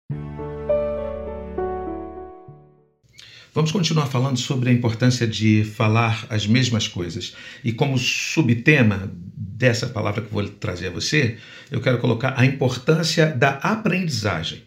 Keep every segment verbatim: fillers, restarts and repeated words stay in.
Vamos continuar falando sobre a importância de falar as mesmas coisas. E como subtema dessa palavra que eu vou trazer a você, eu quero colocar a importância da aprendizagem.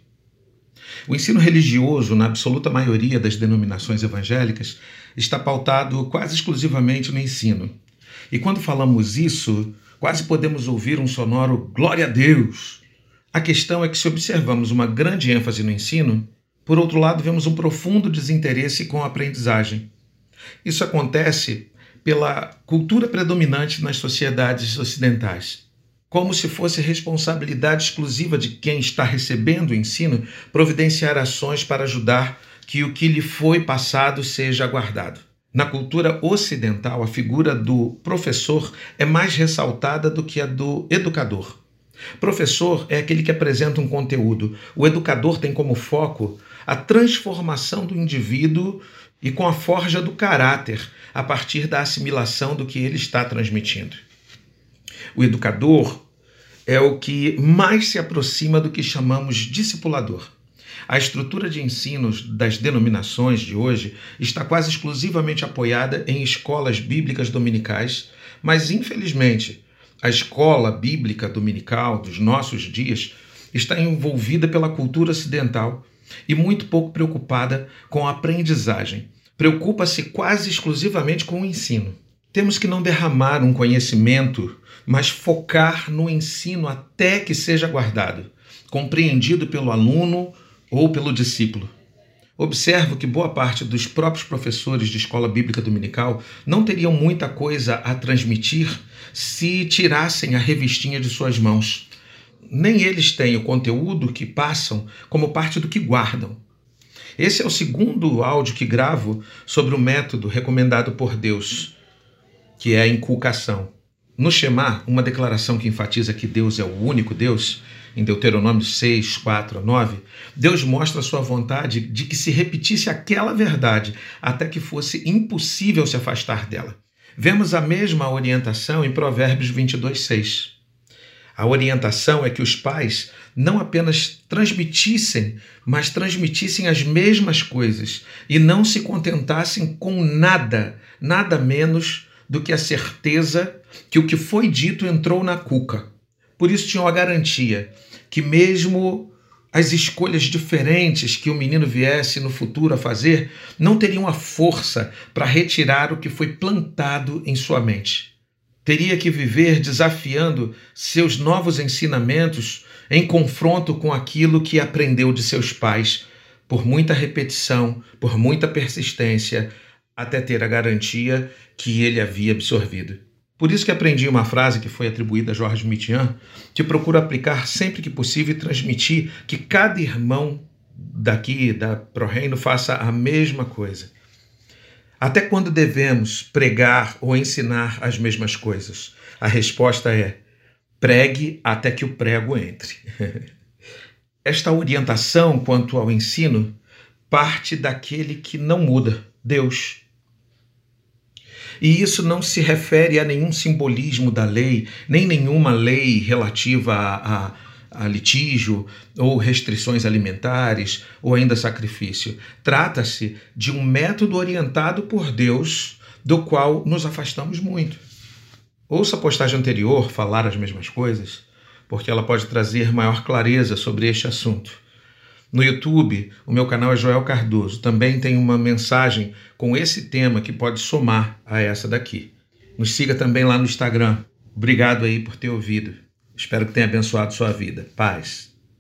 O ensino religioso, na absoluta maioria das denominações evangélicas, está pautado quase exclusivamente no ensino. E quando falamos isso, quase podemos ouvir um sonoro glória a Deus. A questão é que, se observamos uma grande ênfase no ensino, por outro lado, vemos um profundo desinteresse com a aprendizagem. Isso acontece pela cultura predominante nas sociedades ocidentais, como se fosse responsabilidade exclusiva de quem está recebendo o ensino providenciar ações para ajudar que o que lhe foi passado seja guardado. Na cultura ocidental, a figura do professor é mais ressaltada do que a do educador. Professor é aquele que apresenta um conteúdo. O educador tem como foco a transformação do indivíduo e com a forja do caráter a partir da assimilação do que ele está transmitindo. O educador é o que mais se aproxima do que chamamos discipulador. A estrutura de ensinos das denominações de hoje está quase exclusivamente apoiada em escolas bíblicas dominicais, mas, infelizmente, a escola bíblica dominical dos nossos dias está envolvida pela cultura ocidental e muito pouco preocupada com a aprendizagem. Preocupa-se quase exclusivamente com o ensino. Temos que não derramar um conhecimento, mas focar no ensino até que seja guardado, compreendido pelo aluno ou pelo discípulo. Observo que boa parte dos próprios professores de escola bíblica dominical não teriam muita coisa a transmitir se tirassem a revistinha de suas mãos. Nem eles têm o conteúdo que passam como parte do que guardam. Esse é o segundo áudio que gravo sobre o método recomendado por Deus, que é a inculcação. No Shema, uma declaração que enfatiza que Deus é o único Deus, em Deuteronômio seis, quatro a nove, Deus mostra a sua vontade de que se repetisse aquela verdade até que fosse impossível se afastar dela. Vemos a mesma orientação em Provérbios vinte e dois, seis. A orientação é que os pais não apenas transmitissem, mas transmitissem as mesmas coisas e não se contentassem com nada, nada menos do que a certeza que o que foi dito entrou na cuca. Por isso tinham a garantia que mesmo as escolhas diferentes que o menino viesse no futuro a fazer não teriam a força para retirar o que foi plantado em sua mente. Teria que viver desafiando seus novos ensinamentos em confronto com aquilo que aprendeu de seus pais, por muita repetição, por muita persistência, até ter a garantia que ele havia absorvido. Por isso que aprendi uma frase que foi atribuída a George Mitian, que procuro aplicar sempre que possível e transmitir que cada irmão daqui, da ProReino, faça a mesma coisa. Até quando devemos pregar ou ensinar as mesmas coisas? A resposta é: pregue até que o prego entre. Esta orientação quanto ao ensino parte daquele que não muda, Deus. E isso não se refere a nenhum simbolismo da lei, nem nenhuma lei relativa a, a, a litígio ou restrições alimentares ou ainda sacrifício. Trata-se de um método orientado por Deus, do qual nos afastamos muito. Ouça a postagem anterior, Falar as Mesmas Coisas, porque ela pode trazer maior clareza sobre este assunto. No YouTube, o meu canal é Joel Cardoso. Também tem uma mensagem com esse tema que pode somar a essa daqui. Nos siga também lá no Instagram. Obrigado aí por ter ouvido. Espero que tenha abençoado sua vida. Paz.